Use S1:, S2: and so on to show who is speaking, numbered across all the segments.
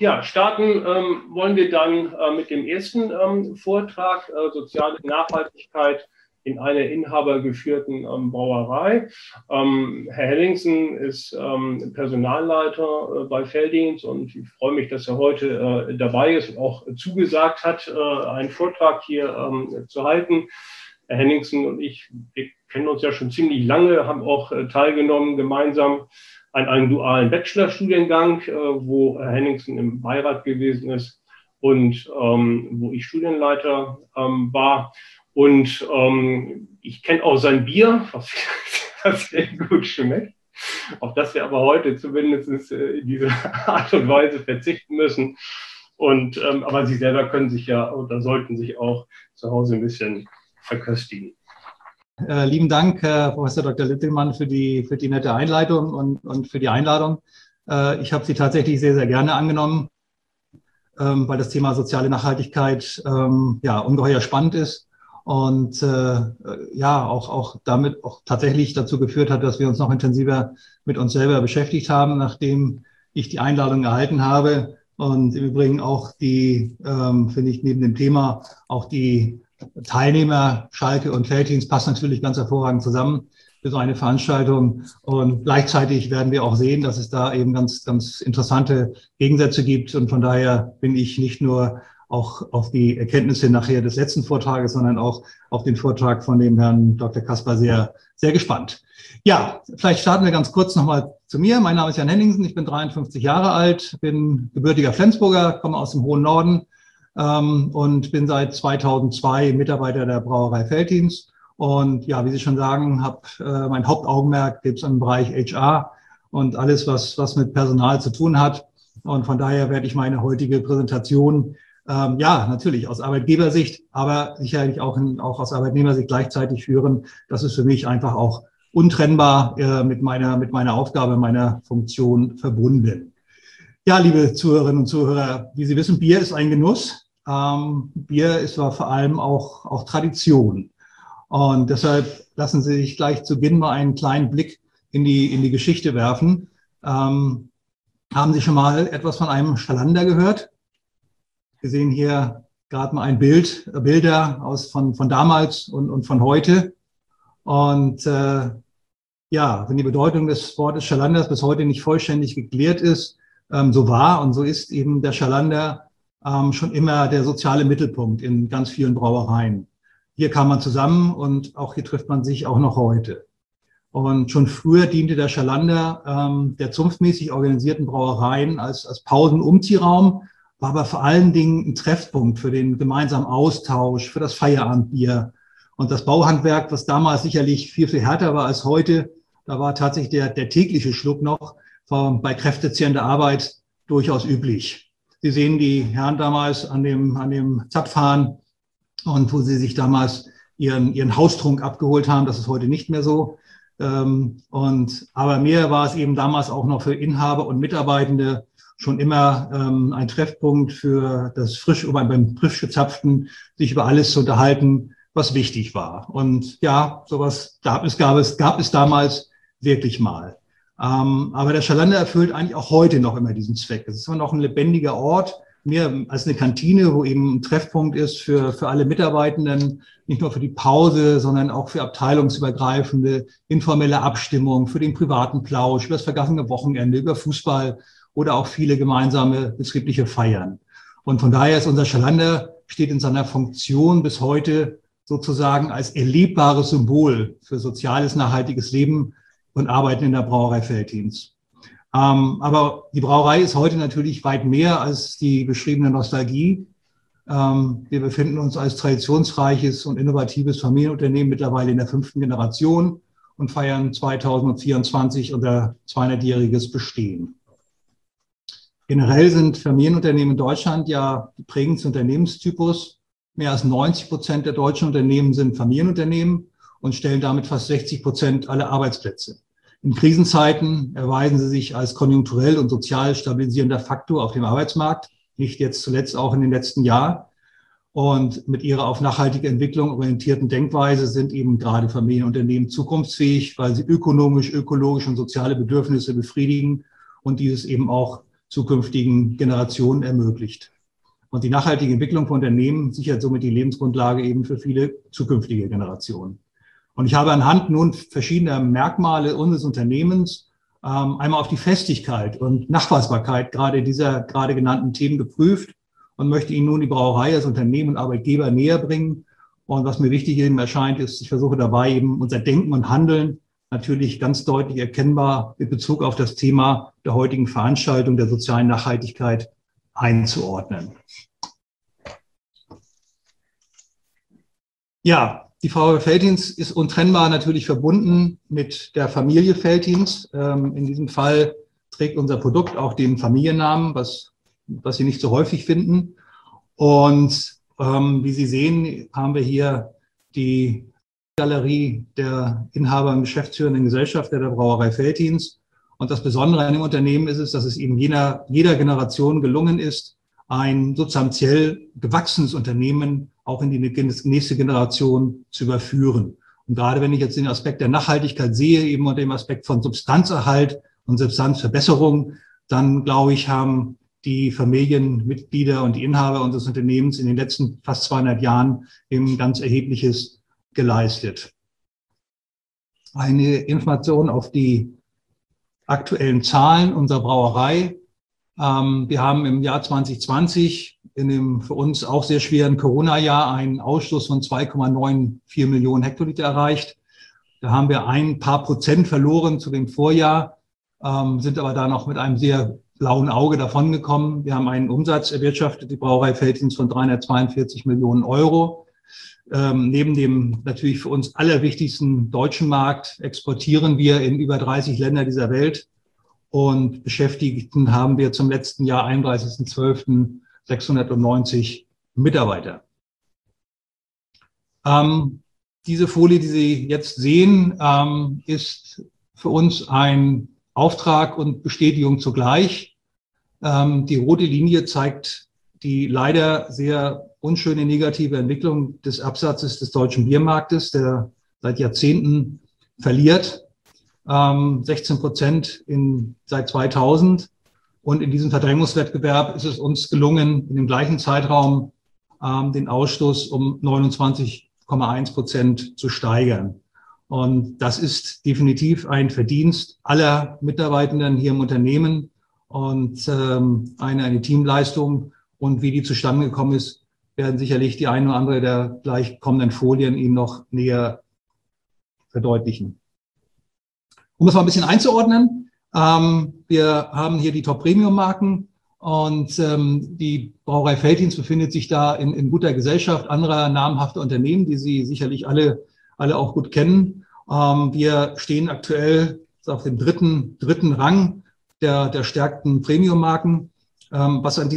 S1: Ja, starten wollen wir dann mit dem ersten Vortrag, soziale Nachhaltigkeit in einer inhabergeführten Brauerei. Herr Henningsen ist Personalleiter bei Veltins und ich freue mich, dass er heute dabei ist und auch zugesagt hat, einen Vortrag hier zu halten. Herr Henningsen und ich, wir kennen uns ja schon ziemlich lange, haben auch teilgenommen gemeinsam an einem dualen Bachelorstudiengang, wo Herr Henningsen im Beirat gewesen ist und wo ich Studienleiter war. Und ich kenne auch sein Bier, was sehr gut schmeckt, auf das wir aber heute zumindest in dieser Art und Weise verzichten müssen. Und, aber Sie selber können sich ja oder sollten sich auch zu Hause ein bisschen verköstigen.
S2: Lieben Dank, Herr Professor Dr. Littelmann, für die nette Einleitung und für die Einladung. Ich habe sie tatsächlich sehr, sehr gerne angenommen, weil das Thema soziale Nachhaltigkeit ja ungeheuer spannend ist und ja auch damit auch tatsächlich dazu geführt hat, dass wir uns noch intensiver mit uns selber beschäftigt haben, nachdem ich die Einladung erhalten habe. Und im Übrigen auch die, finde ich, neben dem Thema auch die Teilnehmer, Schalke und Veltins passen natürlich ganz hervorragend zusammen für so eine Veranstaltung. Und gleichzeitig werden wir auch sehen, dass es da eben ganz, ganz interessante Gegensätze gibt. Und von daher bin ich nicht nur auch auf die Erkenntnisse nachher des letzten Vortrages, sondern auch auf den Vortrag von dem Herrn Dr. Kasper sehr, sehr gespannt. Ja, vielleicht starten wir ganz kurz nochmal zu mir. Mein Name ist Jan Henningsen, ich bin 53 Jahre alt, bin gebürtiger Flensburger, komme aus dem hohen Norden. Und bin seit 2002 Mitarbeiter der Brauerei Veltins. Und ja, wie Sie schon sagen, habe mein Hauptaugenmerk gibt es im Bereich HR und alles, was mit Personal zu tun hat. Und von daher werde ich meine heutige Präsentation, ja, natürlich aus Arbeitgebersicht, aber sicherlich auch aus Arbeitnehmersicht gleichzeitig führen. Das ist für mich einfach auch untrennbar mit meiner Aufgabe, meiner Funktion verbunden. Ja, liebe Zuhörerinnen und Zuhörer, wie Sie wissen, Bier ist ein Genuss. Bier ist aber vor allem auch Tradition. Und deshalb lassen Sie sich gleich zu Beginn mal einen kleinen Blick in die Geschichte werfen. Haben Sie schon mal etwas von einem Schalander gehört? Wir sehen hier gerade mal Bilder von damals und von heute. Und ja, wenn die Bedeutung des Wortes Schalanders bis heute nicht vollständig geklärt ist, so war und so ist eben der Schalander schon immer der soziale Mittelpunkt in ganz vielen Brauereien. Hier kam man zusammen und auch hier trifft man sich auch noch heute. Und schon früher diente der Schalander der zunftmäßig organisierten Brauereien als Pausen-Umziehraum, war aber vor allen Dingen ein Treffpunkt für den gemeinsamen Austausch, für das Feierabendbier. Und das Bauhandwerk, was damals sicherlich viel, viel härter war als heute, da war tatsächlich der tägliche Schluck noch bei kräftezehrender Arbeit durchaus üblich. Sie sehen die Herren damals an dem Zapfhahn und wo sie sich damals ihren Haustrunk abgeholt haben. Das ist heute nicht mehr so. Aber mehr war es eben damals auch noch für Inhaber und Mitarbeitende schon immer ein Treffpunkt für das beim frisch gezapften, sich über alles zu unterhalten, was wichtig war. Und ja, sowas gab es damals wirklich mal. Aber der Schalander erfüllt eigentlich auch heute noch immer diesen Zweck. Es ist immer noch ein lebendiger Ort, mehr als eine Kantine, wo eben ein Treffpunkt ist für alle Mitarbeitenden, nicht nur für die Pause, sondern auch für abteilungsübergreifende informelle Abstimmung, für den privaten Plausch, über das vergangene Wochenende, über Fußball oder auch viele gemeinsame betriebliche Feiern. Und von daher ist unser Schalander, steht in seiner Funktion bis heute sozusagen als erlebbares Symbol für soziales, nachhaltiges Leben und Arbeiten in der Brauerei Veltins. Aber die Brauerei ist heute natürlich weit mehr als die beschriebene Nostalgie. Wir befinden uns als traditionsreiches und innovatives Familienunternehmen mittlerweile in der 5. Generation und feiern 2024 unser 200-jähriges Bestehen. Generell sind Familienunternehmen in Deutschland ja der prägendste Unternehmenstypus. Mehr als 90% der deutschen Unternehmen sind Familienunternehmen und stellen damit fast 60% aller Arbeitsplätze. In Krisenzeiten erweisen sie sich als konjunkturell und sozial stabilisierender Faktor auf dem Arbeitsmarkt, nicht jetzt zuletzt auch in den letzten Jahren. Und mit ihrer auf nachhaltige Entwicklung orientierten Denkweise sind eben gerade Familienunternehmen zukunftsfähig, weil sie ökonomisch, ökologisch und soziale Bedürfnisse befriedigen und dieses eben auch zukünftigen Generationen ermöglicht. Und die nachhaltige Entwicklung von Unternehmen sichert somit die Lebensgrundlage eben für viele zukünftige Generationen. Und ich habe anhand nun verschiedener Merkmale unseres Unternehmens einmal auf die Festigkeit und Nachweisbarkeit gerade dieser gerade genannten Themen geprüft und möchte Ihnen nun die Brauerei als Unternehmen und Arbeitgeber näher bringen. Und was mir wichtig eben erscheint, ist, ich versuche dabei eben unser Denken und Handeln natürlich ganz deutlich erkennbar mit Bezug auf das Thema der heutigen Veranstaltung der sozialen Nachhaltigkeit einzuordnen. Ja, die Brauerei Veltins ist untrennbar natürlich verbunden mit der Familie Veltins. In diesem Fall trägt unser Produkt auch den Familiennamen, was Sie nicht so häufig finden. Und wie Sie sehen, haben wir hier die Galerie der Inhaber und geschäftsführenden Gesellschafter der Brauerei Veltins. Und das Besondere an dem Unternehmen ist es, dass es eben jeder Generation gelungen ist, ein substanziell gewachsenes Unternehmen auch in die nächste Generation zu überführen. Und gerade wenn ich jetzt den Aspekt der Nachhaltigkeit sehe, eben unter dem Aspekt von Substanzerhalt und Substanzverbesserung, dann glaube ich, haben die Familienmitglieder und die Inhaber unseres Unternehmens in den letzten fast 200 Jahren eben ganz Erhebliches geleistet. Eine Information auf die aktuellen Zahlen unserer Brauerei. Wir haben im Jahr 2020 in dem für uns auch sehr schweren Corona-Jahr einen Ausstoß von 2,94 Millionen Hektoliter erreicht. Da haben wir ein paar Prozent verloren zu dem Vorjahr, sind aber da noch mit einem sehr blauen Auge davongekommen. Wir haben einen Umsatz erwirtschaftet, die Brauerei Veltins, von 342 Millionen Euro. Neben dem natürlich für uns allerwichtigsten deutschen Markt exportieren wir in über 30 Länder dieser Welt und Beschäftigten haben wir zum letzten Jahr 31.12. 690 Mitarbeiter. Diese Folie, die Sie jetzt sehen, ist für uns ein Auftrag und Bestätigung zugleich. Die rote Linie zeigt die leider sehr unschöne negative Entwicklung des Absatzes des deutschen Biermarktes, der seit Jahrzehnten verliert. 16% seit 2000. Und in diesem Verdrängungswettbewerb ist es uns gelungen, in dem gleichen Zeitraum den Ausstoß um 29,1% zu steigern. Und das ist definitiv ein Verdienst aller Mitarbeitenden hier im Unternehmen und eine Teamleistung. Und wie die zustande gekommen ist, werden sicherlich die eine oder andere der gleich kommenden Folien Ihnen noch näher verdeutlichen. Um es mal ein bisschen einzuordnen, wir haben hier die Top-Premium-Marken und die Brauerei Veltins befindet sich da in guter Gesellschaft anderer namhafter Unternehmen, die Sie sicherlich alle auch gut kennen. Wir stehen aktuell auf dem dritten Rang der stärksten Premium-Marken. Was an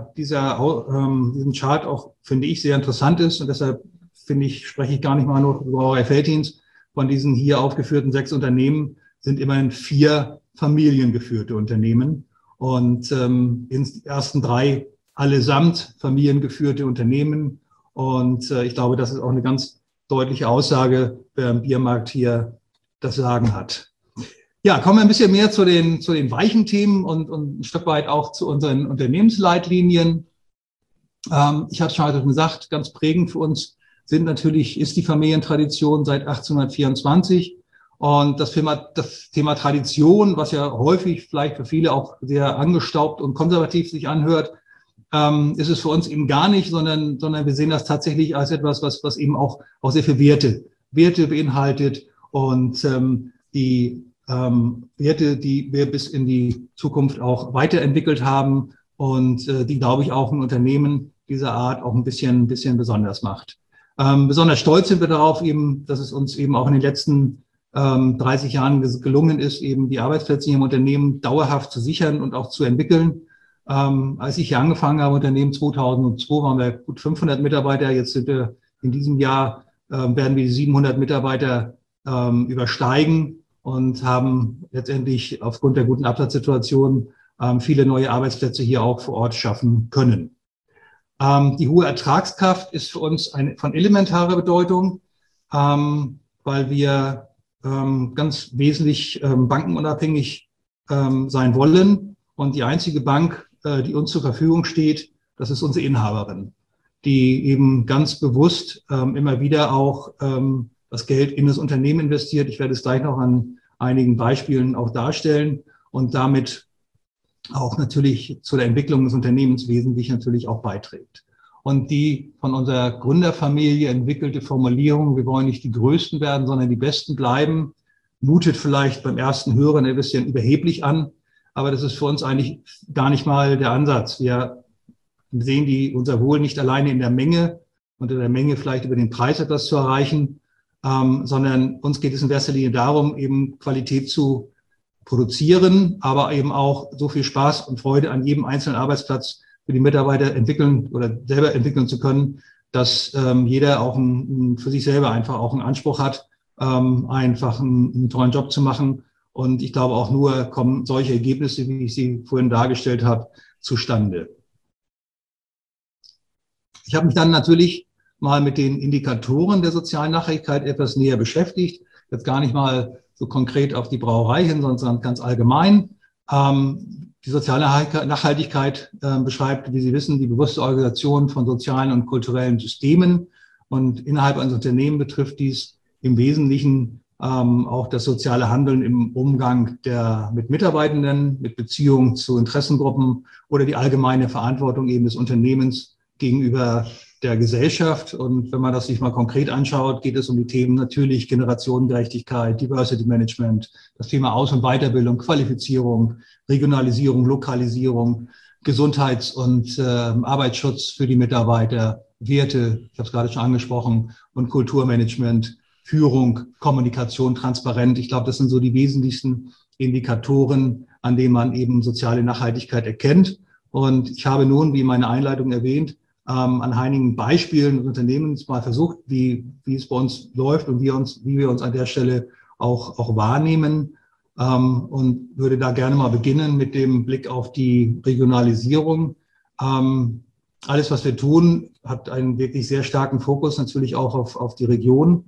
S2: diesem Chart auch, finde ich, sehr interessant ist und deshalb spreche ich gar nicht mal nur von Brauerei Veltins. Von diesen hier aufgeführten 6 Unternehmen sind immerhin 4 familiengeführte Unternehmen und in den ersten 3 allesamt familiengeführte Unternehmen. Und ich glaube, das ist auch eine ganz deutliche Aussage, wer im Biermarkt hier das Sagen hat. Ja, kommen wir ein bisschen mehr zu den weichen Themen und ein Stück weit auch zu unseren Unternehmensleitlinien. Ich habe es schon gesagt, ganz prägend für uns ist die Familientradition seit 1824. Und das Thema Tradition, was ja häufig vielleicht für viele auch sehr angestaubt und konservativ sich anhört, ist es für uns eben gar nicht, sondern wir sehen das tatsächlich als etwas, was eben auch sehr viel Werte beinhaltet und die Werte, die wir bis in die Zukunft auch weiterentwickelt haben und die, glaube ich, auch ein Unternehmen dieser Art auch ein bisschen besonders macht. Besonders stolz sind wir darauf eben, dass es uns eben auch in den letzten 30 Jahren gelungen ist, eben die Arbeitsplätze hier im Unternehmen dauerhaft zu sichern und auch zu entwickeln. Als ich hier angefangen habe, Unternehmen 2002, waren wir gut 500 Mitarbeiter. Jetzt sind wir in diesem Jahr, werden wir die 700 Mitarbeiter übersteigen und haben letztendlich aufgrund der guten Absatzsituation viele neue Arbeitsplätze hier auch vor Ort schaffen können. Die hohe Ertragskraft ist für uns von elementarer Bedeutung, weil wir ganz wesentlich bankenunabhängig sein wollen Und die einzige Bank, die uns zur Verfügung steht, das ist unsere Inhaberin, die eben ganz bewusst immer wieder auch das Geld in das Unternehmen investiert. Ich werde es gleich noch an einigen Beispielen auch darstellen und damit auch natürlich zu der Entwicklung des Unternehmens wesentlich natürlich auch beiträgt. Und die von unserer Gründerfamilie entwickelte Formulierung, wir wollen nicht die Größten werden, sondern die Besten bleiben, mutet vielleicht beim ersten Hören ein bisschen überheblich an, aber das ist für uns eigentlich gar nicht mal der Ansatz. Wir sehen unser Wohl nicht alleine in der Menge und in der Menge vielleicht über den Preis etwas zu erreichen, sondern uns geht es in erster Linie darum, eben Qualität zu produzieren, aber eben auch so viel Spaß und Freude an jedem einzelnen Arbeitsplatz für die Mitarbeiter entwickeln oder selber entwickeln zu können, dass jeder auch für sich selber einfach auch einen Anspruch hat, einfach einen tollen Job zu machen. Und ich glaube, auch nur kommen solche Ergebnisse, wie ich sie vorhin dargestellt habe, zustande. Ich habe mich dann natürlich mal mit den Indikatoren der sozialen Nachhaltigkeit etwas näher beschäftigt. Jetzt gar nicht mal so konkret auf die Brauerei hin, sondern ganz allgemein. Die soziale Nachhaltigkeit beschreibt, wie Sie wissen, die bewusste Organisation von sozialen und kulturellen Systemen. Und innerhalb eines Unternehmens betrifft dies im Wesentlichen auch das soziale Handeln im Umgang mit Mitarbeitenden, mit Beziehungen zu Interessengruppen oder die allgemeine Verantwortung eben des Unternehmens gegenüber der Gesellschaft. Und wenn man das sich mal konkret anschaut, geht es um die Themen natürlich Generationengerechtigkeit, Diversity Management, das Thema Aus- und Weiterbildung, Qualifizierung, Regionalisierung, Lokalisierung, Gesundheits- und Arbeitsschutz für die Mitarbeiter, Werte, ich habe es gerade schon angesprochen, und Kulturmanagement, Führung, Kommunikation, Transparenz. Ich glaube, das sind so die wesentlichsten Indikatoren, an denen man eben soziale Nachhaltigkeit erkennt. Und ich habe nun, wie in meiner Einleitung erwähnt, an einigen Beispielen des Unternehmens mal versucht, wie es bei uns läuft und wie wir uns an der Stelle auch wahrnehmen. Und würde da gerne mal beginnen mit dem Blick auf die Regionalisierung. Alles, was wir tun, hat einen wirklich sehr starken Fokus natürlich auch auf die Region.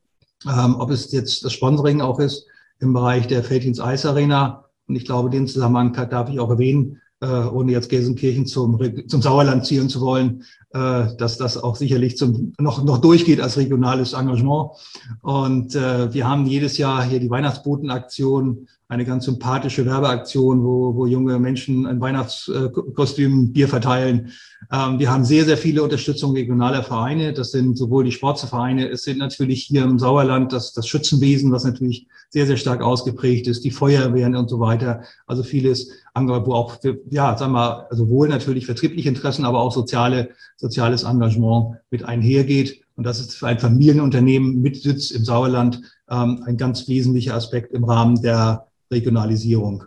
S2: Ob es jetzt das Sponsoring auch ist im Bereich der Veltins Ice Arena. Und ich glaube, den Zusammenhang darf ich auch erwähnen, ohne jetzt Gelsenkirchen zum Sauerland zielen zu wollen, dass das auch sicherlich noch durchgeht als regionales Engagement. Und wir haben jedes Jahr hier die Weihnachtsbotenaktion, eine ganz sympathische Werbeaktion, wo junge Menschen ein Weihnachtskostüm, Bier verteilen. Wir haben sehr, sehr viele Unterstützung regionaler Vereine. Das sind sowohl die Sportvereine, es sind natürlich hier im Sauerland das Schützenwesen, was natürlich sehr, sehr stark ausgeprägt ist, die Feuerwehren und so weiter. Also vieles, wo auch, sowohl natürlich vertriebliche Interessen, aber auch soziales Engagement mit einhergeht. Und das ist für ein Familienunternehmen mit Sitz im Sauerland ein ganz wesentlicher Aspekt im Rahmen der Regionalisierung.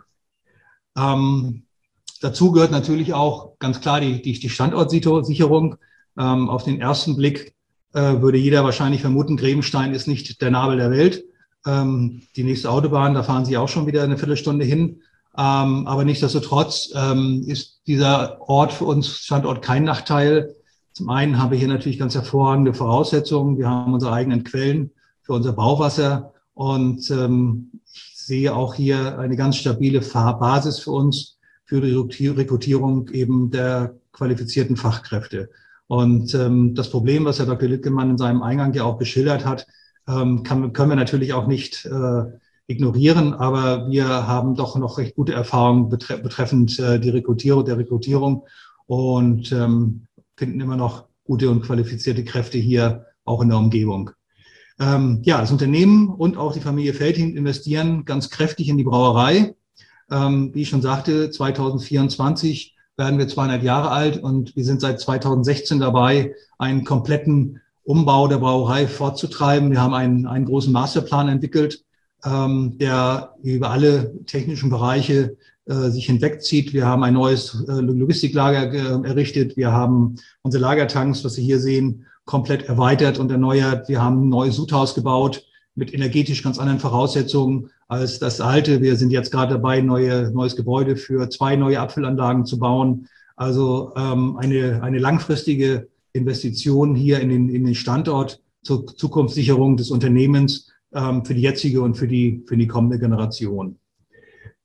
S2: Dazu gehört natürlich auch ganz klar die Standortsicherung. Auf den ersten Blick würde jeder wahrscheinlich vermuten, Grebenstein ist nicht der Nabel der Welt. Die nächste Autobahn, da fahren Sie auch schon wieder eine Viertelstunde hin. Aber nichtsdestotrotz ist dieser Ort für uns Standort kein Nachteil. Zum einen haben wir hier natürlich ganz hervorragende Voraussetzungen. Wir haben unsere eigenen Quellen für unser Brauchwasser und ich sehe auch hier eine ganz stabile Basis für uns für die Rekrutierung eben der qualifizierten Fachkräfte. Und das Problem, was Herr Dr. Littgemann in seinem Eingang ja auch geschildert hat, können wir natürlich auch nicht ignorieren, aber wir haben doch noch recht gute Erfahrungen betreffend der Rekrutierung und finden immer noch gute und qualifizierte Kräfte hier auch in der Umgebung. Das Unternehmen und auch die Familie Veltin investieren ganz kräftig in die Brauerei. Wie ich schon sagte, 2024 werden wir 200 Jahre alt und wir sind seit 2016 dabei, einen kompletten Umbau der Brauerei fortzutreiben. Wir haben einen großen Masterplan entwickelt, der über alle technischen Bereiche sich hinwegzieht. Wir haben ein neues Logistiklager errichtet. Wir haben unsere Lagertanks, was Sie hier sehen, komplett erweitert und erneuert. Wir haben ein neues Sudhaus gebaut mit energetisch ganz anderen Voraussetzungen als das alte. Wir sind jetzt gerade dabei, neues Gebäude für 2 neue Abfüllanlagen zu bauen. Also eine langfristige Investition hier in den Standort zur Zukunftssicherung des Unternehmens für die jetzige und für die kommende Generation.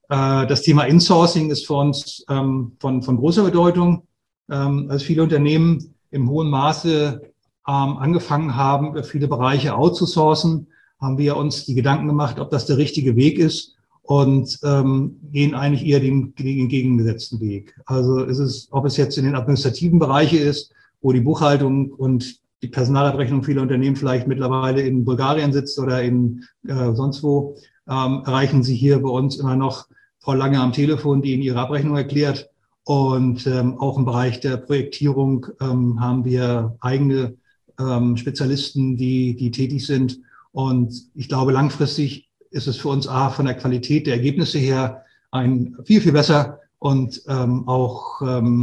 S2: Das Thema Insourcing ist für uns von großer Bedeutung. Als viele Unternehmen im hohen Maße angefangen haben, über viele Bereiche outzusourcen, haben wir uns die Gedanken gemacht, ob das der richtige Weg ist und gehen eigentlich eher den entgegengesetzten Weg. Also ob es jetzt in den administrativen Bereichen ist, wo die Buchhaltung und die Personalabrechnung vieler Unternehmen vielleicht mittlerweile in Bulgarien sitzt oder in sonst wo, erreichen Sie hier bei uns immer noch Frau Lange am Telefon, die Ihnen ihre Abrechnung erklärt. Und auch im Bereich der Projektierung haben wir eigene Spezialisten, die tätig sind. Und ich glaube, langfristig ist es für uns von der Qualität der Ergebnisse her viel, viel besser und auch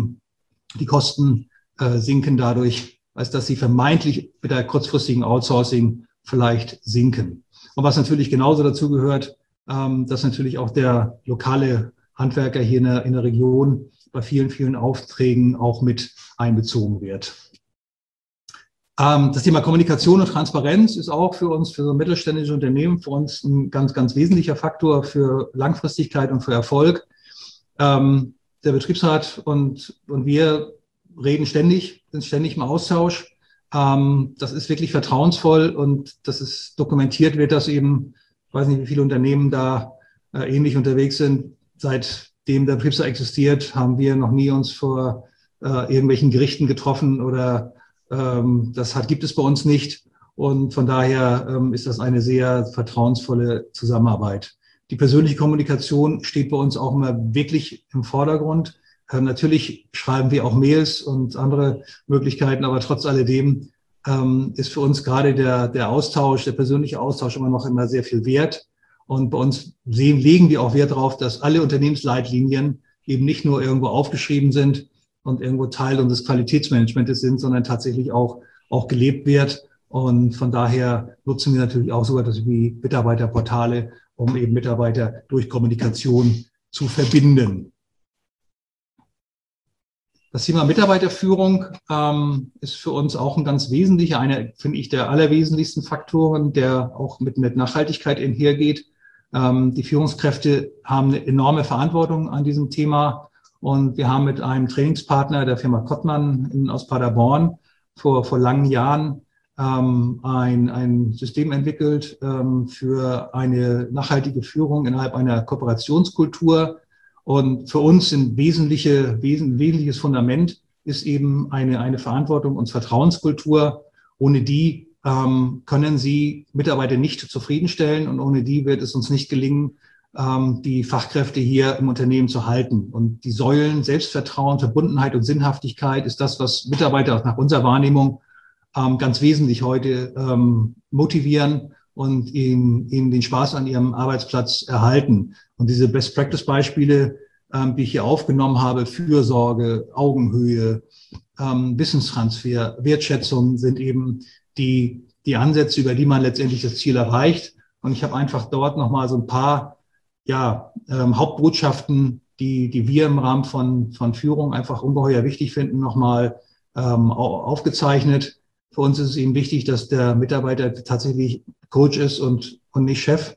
S2: die Kosten sinken dadurch, als dass sie vermeintlich mit der kurzfristigen Outsourcing vielleicht sinken. Und was natürlich genauso dazu gehört, dass natürlich auch der lokale Handwerker hier in der Region bei vielen, vielen Aufträgen auch mit einbezogen wird. Das Thema Kommunikation und Transparenz ist auch für uns, für so mittelständische Unternehmen, für uns ein ganz, ganz wesentlicher Faktor für Langfristigkeit und für Erfolg. Der Betriebsrat und wir reden ständig, sind ständig im Austausch. Das ist wirklich vertrauensvoll und dass es dokumentiert wird, dass eben, ich weiß nicht, wie viele Unternehmen da ähnlich unterwegs sind. Seitdem der Betriebsrat existiert, haben wir noch nie uns vor irgendwelchen Gerichten getroffen oder gibt es bei uns nicht. Und von daher ist das eine sehr vertrauensvolle Zusammenarbeit. Die persönliche Kommunikation steht bei uns auch immer wirklich im Vordergrund. Natürlich schreiben wir auch Mails und andere Möglichkeiten, aber trotz alledem ist für uns gerade der persönliche Austausch immer sehr viel wert. Und bei uns legen wir auch Wert darauf, dass alle Unternehmensleitlinien eben nicht nur irgendwo aufgeschrieben sind und irgendwo Teil unseres Qualitätsmanagements sind, sondern tatsächlich auch gelebt wird. Und von daher nutzen wir natürlich auch so etwas wie Mitarbeiterportale, um eben Mitarbeiter durch Kommunikation zu verbinden. Das Thema Mitarbeiterführung ist für uns auch ein ganz wesentlicher, finde ich, der allerwesentlichsten Faktoren, der auch mit Nachhaltigkeit einhergeht. Die Führungskräfte haben eine enorme Verantwortung an diesem Thema. Und wir haben mit einem Trainingspartner der Firma Kottmann aus Paderborn vor langen Jahren ein System entwickelt für eine nachhaltige Führung innerhalb einer Kooperationskultur. Und für uns ein wesentliches Fundament ist eben eine Verantwortung und Vertrauenskultur. Ohne die können Sie Mitarbeiter nicht zufriedenstellen und ohne die wird es uns nicht gelingen, die Fachkräfte hier im Unternehmen zu halten. Und die Säulen Selbstvertrauen, Verbundenheit und Sinnhaftigkeit ist das, was Mitarbeiter nach unserer Wahrnehmung ganz wesentlich heute motivieren und ihnen den Spaß an ihrem Arbeitsplatz erhalten. Und diese Best-Practice-Beispiele, die ich hier aufgenommen habe, Fürsorge, Augenhöhe, Wissenstransfer, Wertschätzung sind eben die Ansätze, über die man letztendlich das Ziel erreicht. Und ich habe einfach dort nochmal so ein paar Hauptbotschaften, die wir im Rahmen von Führung einfach ungeheuer wichtig finden, nochmal aufgezeichnet. Für uns ist es eben wichtig, dass der Mitarbeiter tatsächlich Coach ist und nicht Chef.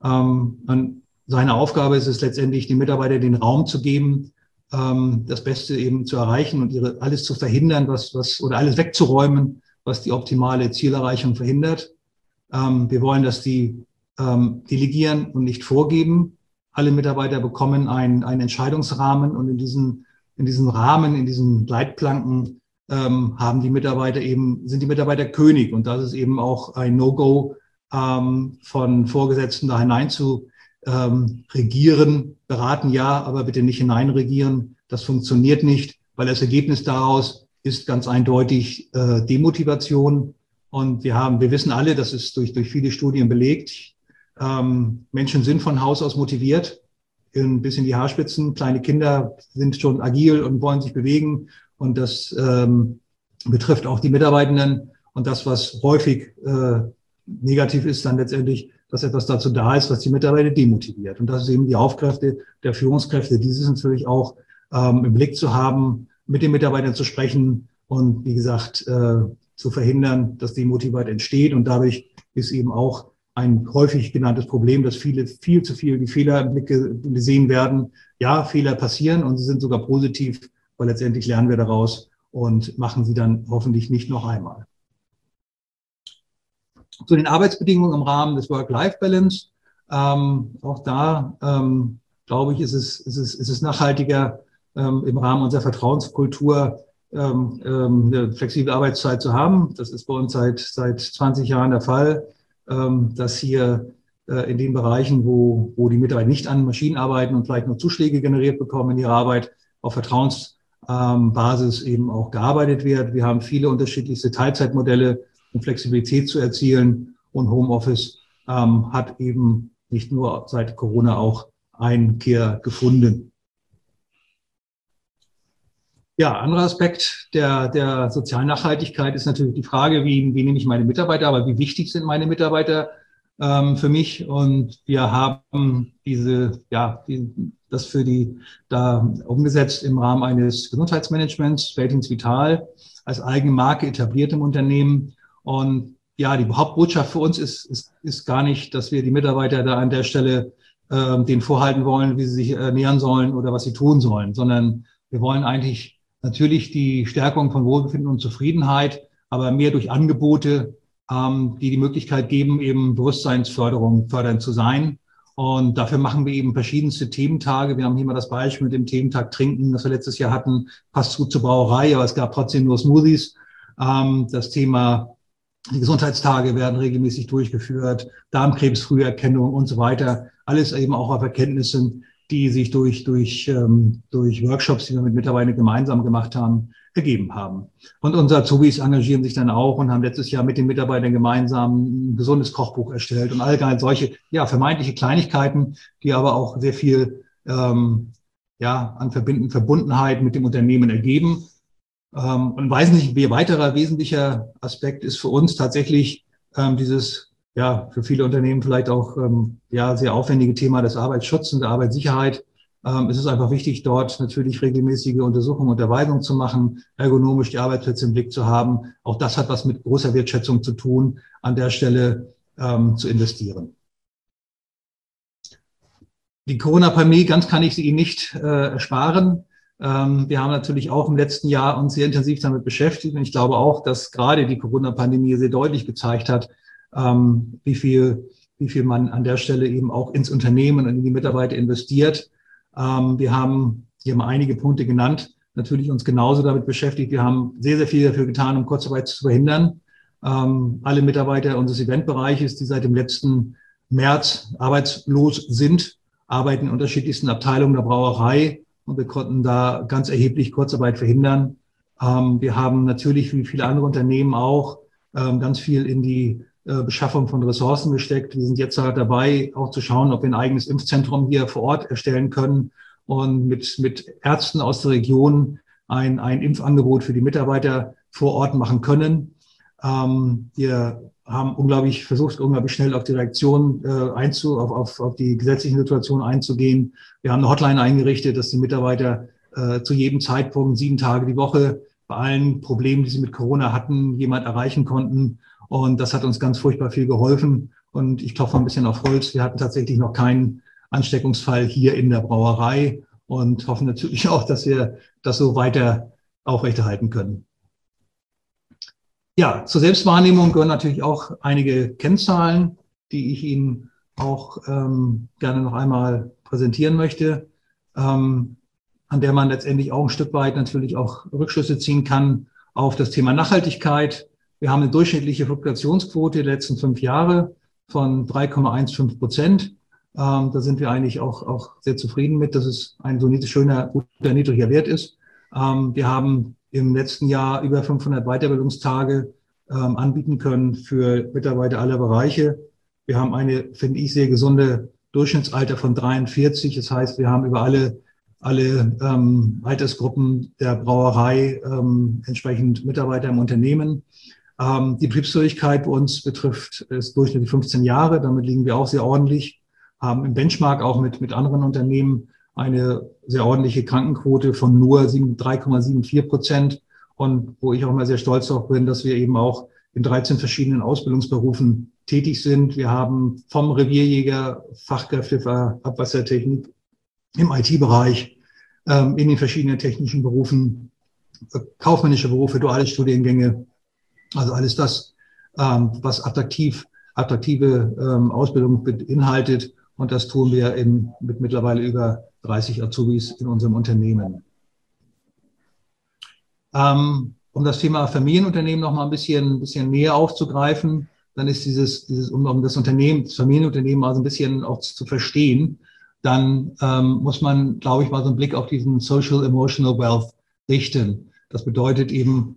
S2: Und seine Aufgabe ist es letztendlich, den Mitarbeitern den Raum zu geben, das Beste eben zu erreichen und alles zu verhindern, oder alles wegzuräumen, was die optimale Zielerreichung verhindert. Wir wollen, dass die delegieren und nicht vorgeben. Alle Mitarbeiter bekommen einen Entscheidungsrahmen und in diesen Rahmen, in diesen Leitplanken sind die Mitarbeiter König. Und das ist eben auch ein No-Go von Vorgesetzten da hinein zu regieren, beraten ja, aber bitte nicht hineinregieren. Das funktioniert nicht, weil das Ergebnis daraus ist ganz eindeutig Demotivation. Und wir wissen alle, das ist durch viele Studien belegt, Menschen sind von Haus aus motiviert, bis in die Haarspitzen. Kleine Kinder sind schon agil und wollen sich bewegen. Und das betrifft auch die Mitarbeitenden. Und das, was häufig negativ ist, dann letztendlich, dass etwas dazu da ist, was die Mitarbeiter demotiviert. Und das ist eben die Aufgabe der Führungskräfte, dieses natürlich auch im Blick zu haben, mit den Mitarbeitern zu sprechen und, wie gesagt, zu verhindern, dass Demotivation entsteht. Und dadurch ist eben auch ein häufig genanntes Problem, dass viel zu viel die Fehler im Blick gesehen werden. Ja, Fehler passieren und sie sind sogar positiv, weil letztendlich lernen wir daraus und machen sie dann hoffentlich nicht noch einmal. Zu den Arbeitsbedingungen im Rahmen des Work-Life-Balance. Auch da, glaube ich, ist es nachhaltiger, im Rahmen unserer Vertrauenskultur eine flexible Arbeitszeit zu haben. Das ist bei uns seit 20 Jahren der Fall, dass hier in den Bereichen, wo die Mitarbeiter nicht an Maschinen arbeiten und vielleicht nur Zuschläge generiert bekommen in ihrer Arbeit, auf Vertrauensbasis eben auch gearbeitet wird. Wir haben viele unterschiedlichste Teilzeitmodelle, um Flexibilität zu erzielen. Und Homeoffice hat eben nicht nur seit Corona auch Einkehr gefunden. Ja, anderer Aspekt der sozialen Nachhaltigkeit ist natürlich die Frage, wie nehme ich meine Mitarbeiter, aber wie wichtig sind meine Mitarbeiter für mich? Und wir haben das da umgesetzt im Rahmen eines Gesundheitsmanagements, Ratings Vital, als eigene Marke etabliert im Unternehmen. Und ja, die Hauptbotschaft für uns ist gar nicht, dass wir die Mitarbeiter da an der Stelle denen vorhalten wollen, wie sie sich ernähren sollen oder was sie tun sollen, sondern wir wollen eigentlich natürlich die Stärkung von Wohlbefinden und Zufriedenheit, aber mehr durch Angebote, die Möglichkeit geben, eben fördernd zu sein. Und dafür machen wir eben verschiedenste Thementage. Wir haben hier mal das Beispiel mit dem Thementag Trinken, das wir letztes Jahr hatten, passt gut zur Brauerei, aber es gab trotzdem nur Smoothies. Das Thema, die Gesundheitstage werden regelmäßig durchgeführt, Darmkrebsfrüherkennung und so weiter. Alles eben auch auf Erkenntnissen, die sich durch Workshops, die wir mit Mitarbeitern gemeinsam gemacht haben, ergeben haben. Und unsere Azubis engagieren sich dann auch und haben letztes Jahr mit den Mitarbeitern gemeinsam ein gesundes Kochbuch erstellt und allgemein solche, vermeintliche Kleinigkeiten, die aber auch sehr viel, an Verbundenheit mit dem Unternehmen ergeben. Und weiterer wesentlicher Aspekt ist für uns tatsächlich dieses, für viele Unternehmen vielleicht auch sehr aufwendige Thema des Arbeitsschutzes und der Arbeitssicherheit. Es ist einfach wichtig, dort natürlich regelmäßige Untersuchungen und Unterweisungen zu machen, ergonomisch die Arbeitsplätze im Blick zu haben. Auch das hat was mit großer Wertschätzung zu tun, an der Stelle zu investieren. Die Corona-Pandemie, ganz kann ich sie Ihnen nicht ersparen. Wir haben natürlich auch im letzten Jahr uns sehr intensiv damit beschäftigt. Und ich glaube auch, dass gerade die Corona-Pandemie sehr deutlich gezeigt hat, wie viel man an der Stelle eben auch ins Unternehmen und in die Mitarbeiter investiert. Wir haben hier mal einige Punkte genannt, natürlich uns genauso damit beschäftigt. Wir haben sehr, sehr viel dafür getan, um Kurzarbeit zu verhindern. Alle Mitarbeiter unseres Eventbereiches, die seit dem letzten März arbeitslos sind, arbeiten in unterschiedlichsten Abteilungen der Brauerei und wir konnten da ganz erheblich Kurzarbeit verhindern. Wir haben natürlich, wie viele andere Unternehmen auch, ganz viel in die Beschaffung von Ressourcen gesteckt. Wir sind jetzt dabei, auch zu schauen, ob wir ein eigenes Impfzentrum hier vor Ort erstellen können und mit Ärzten aus der Region ein Impfangebot für die Mitarbeiter vor Ort machen können. Wir haben unglaublich schnell auf die Reaktion auf die gesetzlichen Situationen einzugehen. Wir haben eine Hotline eingerichtet, dass die Mitarbeiter zu jedem Zeitpunkt 7 Tage die Woche bei allen Problemen, die sie mit Corona hatten, jemand erreichen konnten. Und das hat uns ganz furchtbar viel geholfen. Und ich klopfe ein bisschen auf Holz. Wir hatten tatsächlich noch keinen Ansteckungsfall hier in der Brauerei und hoffen natürlich auch, dass wir das so weiter aufrechterhalten können. Ja, zur Selbstwahrnehmung gehören natürlich auch einige Kennzahlen, die ich Ihnen auch gerne noch einmal präsentieren möchte, an der man letztendlich auch ein Stück weit natürlich auch Rückschlüsse ziehen kann auf das Thema Nachhaltigkeit. Wir haben eine durchschnittliche Fluktuationsquote der letzten 5 Jahre von 3,15%. Da sind wir eigentlich auch sehr zufrieden mit, dass es ein so guter, niedriger Wert ist. Wir haben im letzten Jahr über 500 Weiterbildungstage anbieten können für Mitarbeiter aller Bereiche. Wir haben eine, finde ich, sehr gesunde Durchschnittsalter von 43. Das heißt, wir haben über alle Altersgruppen der Brauerei entsprechend Mitarbeiter im Unternehmen. Die Betriebsfähigkeit bei uns betrifft ist durchschnittlich 15 Jahre. Damit liegen wir auch sehr ordentlich. Haben im Benchmark auch mit anderen Unternehmen eine sehr ordentliche Krankenquote von nur 3,74%. Und wo ich auch mal sehr stolz darauf bin, dass wir eben auch in 13 verschiedenen Ausbildungsberufen tätig sind. Wir haben vom Revierjäger, Fachkräfte für Abwassertechnik im IT-Bereich, in den verschiedenen technischen Berufen, kaufmännische Berufe, duale Studiengänge, also alles das, was attraktive Ausbildung beinhaltet. Und das tun wir mit mittlerweile über 30 Azubis in unserem Unternehmen. Um das Thema Familienunternehmen noch mal ein bisschen näher aufzugreifen, dann ist um das Familienunternehmen also ein bisschen auch zu verstehen, dann muss man, glaube ich, mal so einen Blick auf diesen Social Emotional Wealth richten. Das bedeutet eben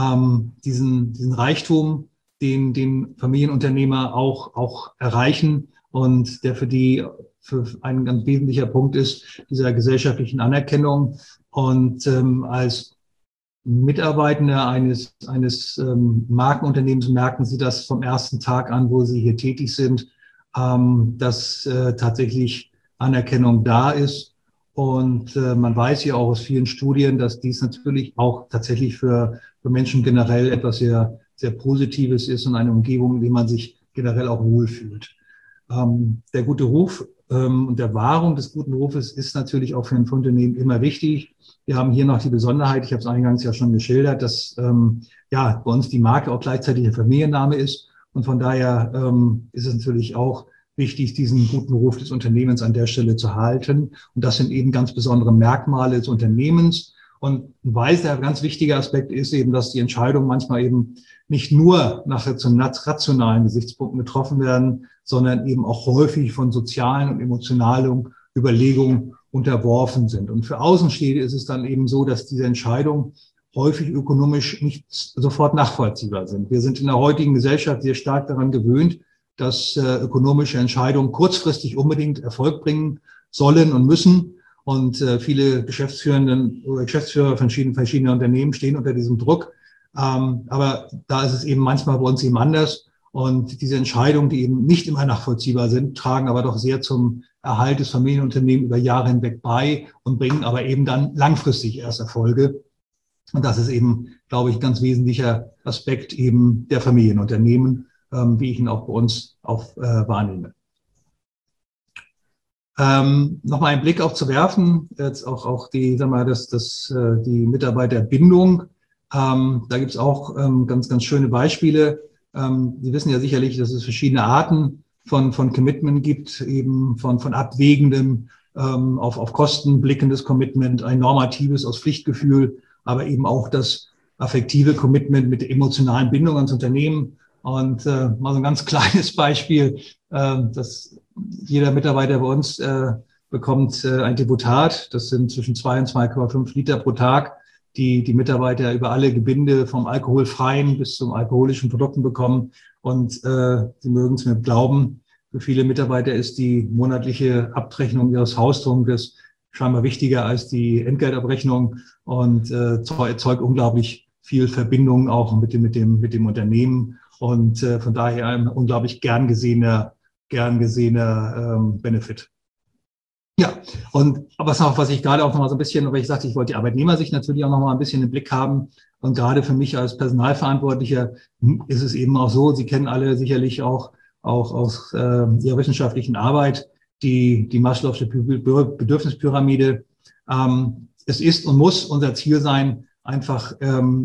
S2: diesen Reichtum, den Familienunternehmer auch erreichen und der für ein ganz wesentlicher Punkt ist, dieser gesellschaftlichen Anerkennung. Und als Mitarbeitende eines Markenunternehmens merken Sie das vom ersten Tag an, wo Sie hier tätig sind, dass tatsächlich Anerkennung da ist. Und man weiß ja auch aus vielen Studien, dass dies natürlich auch tatsächlich für Menschen generell etwas sehr, sehr Positives ist und eine Umgebung, in der man sich generell auch wohlfühlt. Der gute Ruf und der Wahrung des guten Rufes ist natürlich auch für ein Unternehmen immer wichtig. Wir haben hier noch die Besonderheit, ich habe es eingangs ja schon geschildert, dass bei uns die Marke auch gleichzeitig der Familienname ist. Und von daher ist es natürlich auch wichtig, diesen guten Ruf des Unternehmens an der Stelle zu halten. Und das sind eben ganz besondere Merkmale des Unternehmens. Und ein weiterer ganz wichtiger Aspekt ist eben, dass die Entscheidungen manchmal eben nicht nur nach rationalen Gesichtspunkten getroffen werden, sondern eben auch häufig von sozialen und emotionalen Überlegungen unterworfen sind. Und für Außenstehende ist es dann eben so, dass diese Entscheidungen häufig ökonomisch nicht sofort nachvollziehbar sind. Wir sind in der heutigen Gesellschaft sehr stark daran gewöhnt, dass ökonomische Entscheidungen kurzfristig unbedingt Erfolg bringen sollen und müssen. Und viele Geschäftsführer von verschiedenen Unternehmen stehen unter diesem Druck. Aber da ist es eben manchmal bei uns eben anders. Und diese Entscheidungen, die eben nicht immer nachvollziehbar sind, tragen aber doch sehr zum Erhalt des Familienunternehmens über Jahre hinweg bei und bringen aber eben dann langfristig erst Erfolge. Und das ist eben, glaube ich, ein ganz wesentlicher Aspekt eben der Familienunternehmen, wie ich ihn auch bei uns wahrnehme. Nochmal einen Blick auch zu werfen, jetzt auch die Mitarbeiterbindung. Da gibt es auch ganz, ganz schöne Beispiele. Sie wissen ja sicherlich, dass es verschiedene Arten von Commitment gibt, eben von abwägendem, auf Kosten blickendes Commitment, ein normatives aus Pflichtgefühl, aber eben auch das affektive Commitment mit der emotionalen Bindung ans Unternehmen. Und mal so ein ganz kleines Beispiel, dass jeder Mitarbeiter bei uns bekommt ein Depotat. Das sind zwischen 2 und 2,5 Liter pro Tag, die Mitarbeiter über alle Gebinde vom alkoholfreien bis zum alkoholischen Produkten bekommen. Und Sie mögen es mir glauben, für viele Mitarbeiter ist die monatliche Abrechnung ihres Hausdruckes scheinbar wichtiger als die Entgeltabrechnung und erzeugt unglaublich viel Verbindung auch mit dem Unternehmen und von daher ein unglaublich gern gesehener Benefit. Ja, und was ich gerade auch noch mal so ein bisschen, weil ich sagte, ich wollte die Arbeitnehmersicht natürlich auch noch mal ein bisschen im Blick haben. Und gerade für mich als Personalverantwortlicher ist es eben auch so, Sie kennen alle sicherlich auch aus Ihrer wissenschaftlichen Arbeit die Maslow'sche Bedürfnispyramide. Es ist und muss unser Ziel sein, einfach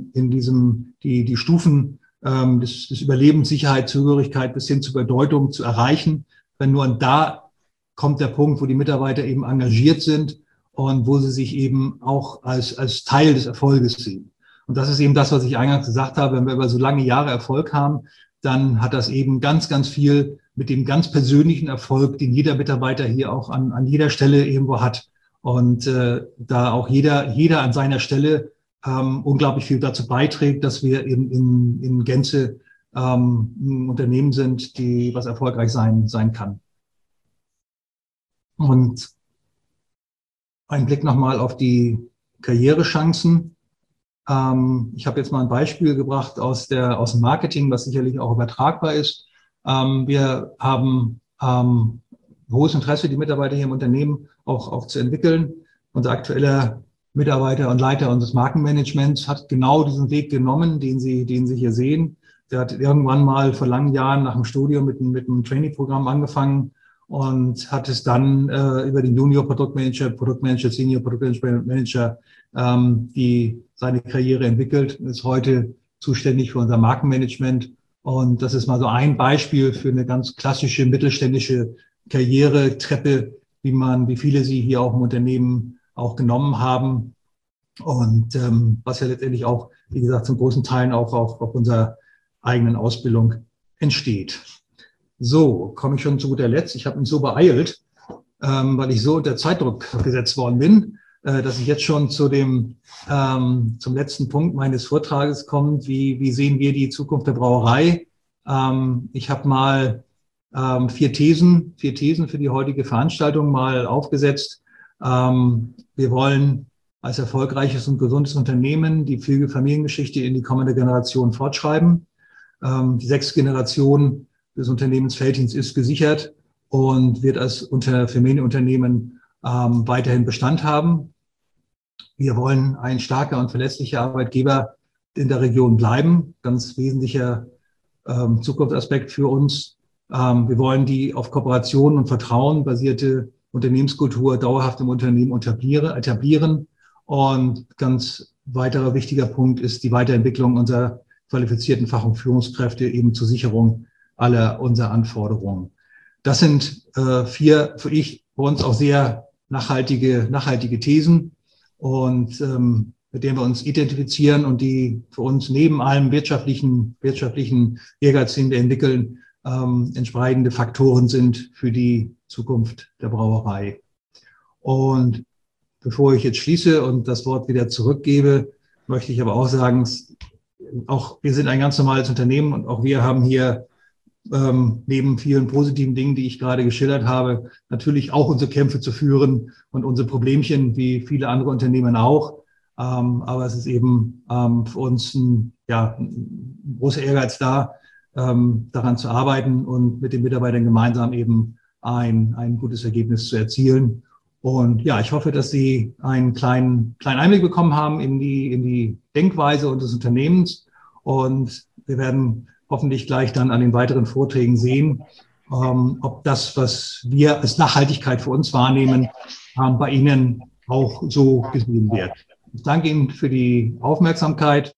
S2: die Stufen des Überlebens, Sicherheit, Zugehörigkeit bis hin zur Bedeutung zu erreichen. Wenn nur da kommt der Punkt, wo die Mitarbeiter eben engagiert sind und wo sie sich eben auch als Teil des Erfolges sehen. Und das ist eben das, was ich eingangs gesagt habe. Wenn wir über so lange Jahre Erfolg haben, dann hat das eben ganz, ganz viel mit dem ganz persönlichen Erfolg, den jeder Mitarbeiter hier auch an jeder Stelle irgendwo hat. Und da auch jeder an seiner Stelle unglaublich viel dazu beiträgt, dass wir eben in Gänze ein Unternehmen sind, was erfolgreich sein kann. Und ein Blick nochmal auf die Karrierechancen. Ich habe jetzt mal ein Beispiel gebracht aus dem Marketing, was sicherlich auch übertragbar ist. Wir haben hohes Interesse, die Mitarbeiter hier im Unternehmen auch zu entwickeln. Unser aktueller Mitarbeiter und Leiter unseres Markenmanagements hat genau diesen Weg genommen, den Sie hier sehen. Der hat irgendwann mal vor langen Jahren nach dem Studium mit einem Trainee-Programm angefangen und hat es dann über den Junior Produktmanager, Senior Produktmanager seine Karriere entwickelt, ist heute zuständig für unser Markenmanagement. Und das ist mal so ein Beispiel für eine ganz klassische mittelständische Karrieretreppe, wie viele sie hier auch im Unternehmen auch genommen haben. Und was ja letztendlich auch, wie gesagt, zum großen Teil auch auf unserer eigenen Ausbildung entsteht. So, komme ich schon zu guter Letzt. Ich habe mich so beeilt, weil ich so unter Zeitdruck gesetzt worden bin, dass ich jetzt schon zum letzten Punkt meines Vortrages komme. Wie sehen wir die Zukunft der Brauerei? Ich habe mal 4 Thesen für die heutige Veranstaltung mal aufgesetzt. Wir wollen als erfolgreiches und gesundes Unternehmen die Familiengeschichte in die kommende Generation fortschreiben. Die 6. Generation des Unternehmens Veltins ist gesichert und wird als Familienunternehmen weiterhin Bestand haben. Wir wollen ein starker und verlässlicher Arbeitgeber in der Region bleiben, ganz wesentlicher Zukunftsaspekt für uns. Wir wollen die auf Kooperation und Vertrauen basierte Unternehmenskultur dauerhaft im Unternehmen etablieren. Und ganz weiterer wichtiger Punkt ist die Weiterentwicklung unserer qualifizierten Fach- und Führungskräfte eben zur Sicherung aller unserer Anforderungen. Das sind 4 für uns auch sehr nachhaltige Thesen und mit denen wir uns identifizieren und die für uns neben allem wirtschaftlichen Ehrgeiz, den wir entwickeln, entsprechende Faktoren sind für die Zukunft der Brauerei. Und bevor ich jetzt schließe und das Wort wieder zurückgebe, möchte ich aber auch sagen, auch wir sind ein ganz normales Unternehmen und auch wir haben hier neben vielen positiven Dingen, die ich gerade geschildert habe, natürlich auch unsere Kämpfe zu führen und unsere Problemchen, wie viele andere Unternehmen auch. Aber es ist eben für uns ein großer Ehrgeiz da, daran zu arbeiten und mit den Mitarbeitern gemeinsam eben ein gutes Ergebnis zu erzielen. Und ja, ich hoffe, dass Sie einen kleinen Einblick bekommen haben in die Denkweise unseres Unternehmens. Und wir werden hoffentlich gleich dann an den weiteren Vorträgen sehen, ob das, was wir als Nachhaltigkeit für uns wahrnehmen, bei Ihnen auch so gesehen wird. Ich danke Ihnen für die Aufmerksamkeit